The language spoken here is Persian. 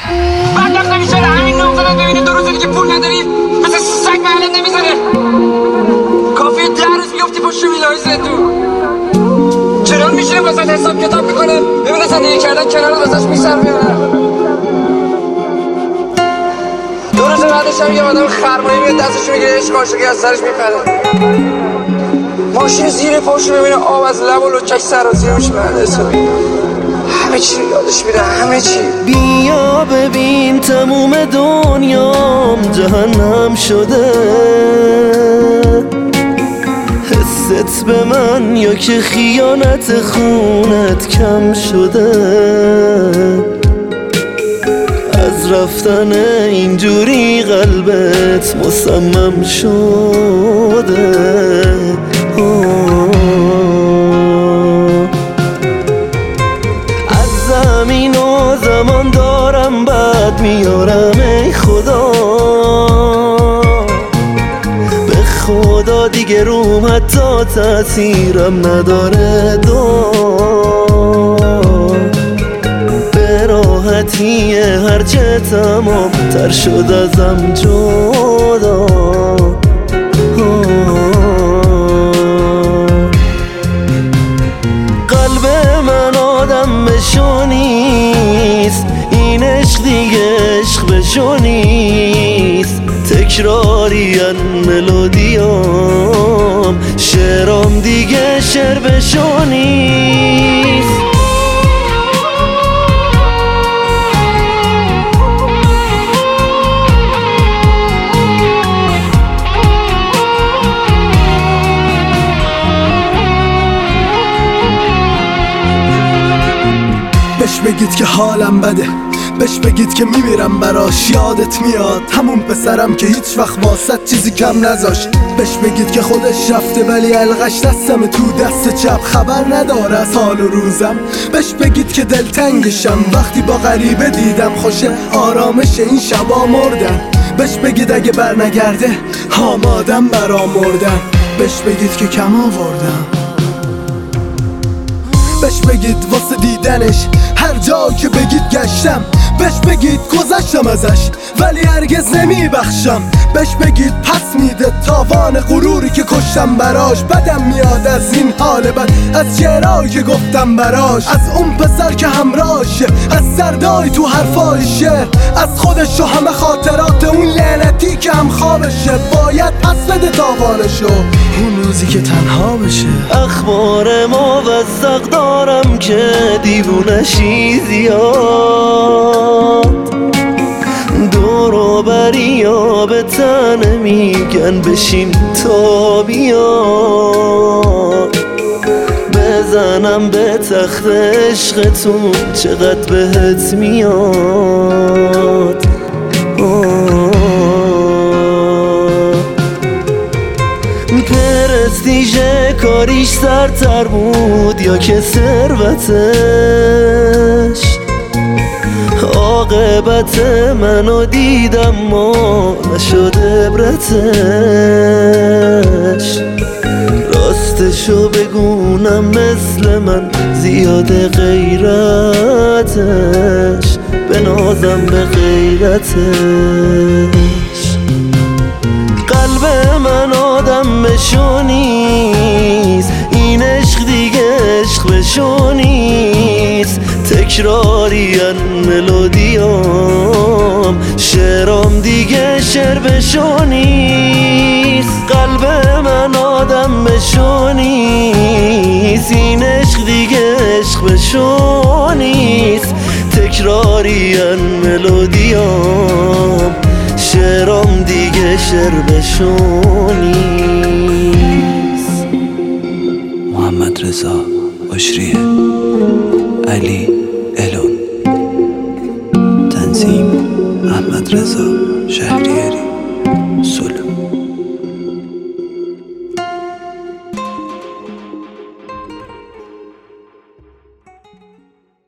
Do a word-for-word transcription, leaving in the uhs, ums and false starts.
بعد رفتم این شهر همین نامزدت ببینه دو روزه دیگه پول نداری مثل سگ محلت نمیذاره. کافیه ده روز بیفتی پشت ویلای زندون. چرا میشه واسه حساب کتاب میکنه ببینه زندگی کردن کنار واسش میسرم یا نه. دو روز بعدش هم یه آدم خرمایی میاد دستش میگیره عشق عاشقی از سرش میپره. ماشین زیر پاشو ببینه آب از لب و لچک سرازیر میشه مهندسه. همه چی یادش میره همه چی. بیا ببین تموم دنیام جهنم شده. حست به من یا که خیانت خونت کم شده. از رفتن اینجوری قلبت مصمم شده. از زمین و زمان دارم بد میارم ای خدا. به خدا دیگه روم حتی تأثیرم نداره دو. به راحتی هرچه تمام تر شد ازم جدا. قلب من آدم بشو نیست. این عشق دیگه عشق بشو نیست. تکراریان ملودیام شعرام دیگه شعر بشو نیست. بهش بگید که حالم بده، بهش بگید که میمیرم براش. یادت میاد همون پسرم که هیچ وقت واسط چیزی کم نذاشت. بهش بگید که خودش رفته ولی علقش دستم تو دست چپ خبر نداره از حال و روزم. بهش بگید که دلتنگشم وقتی با غریبه دیدم خوشه آرامش این شبا مردن. بهش بگید اگه بر نگرده آمادم برا مردن. بهش بگید که کم آوردم. بهش بگید واسه دیدنش هر جا که بگید گشتم. بهش بگید گذشتم ازش ولی هرگز نمی بخشم. بهش بگید پس میده تاوان غروری که کشتم براش. بدم میاد از این حال بد، از چهرهایی که گفتم براش، از اون پسر که همراهشه، از سردای تو حرفای شعر، از خودش و همه خاطرات اون لعنتی که هم خوابشه. باید پس بده تاوانشو اون روزی که تنها بشه. اخبار موثق دارم که دیوونشی زیاد. دور و بریا به تنه میگن بشین تا بیاد. بزنم به تخت عشقتون چقدر بهت میاد. پرستیژ کاریش سرتر بود یا که ثروتش. عاقبت منو دیدم ما نشد عبرتش. راستشو بگونم مثل من زیاده غیرتش. بنازم به غیرتش. قلب من آدم بشو نیست. این عشق دیگه عشق بشو نیست. تکراریان ملودیام شعرام دیگه شعر بشو نیست. قلب من آدم بشو نیست. این عشق دیگه عشق بشو نیست. تکراریان ملودیام شعرام دیگه شعر بشو نیست. محمد رضا بشریه، علی الون، تنظیم احمد رضا شهریاری، سلو.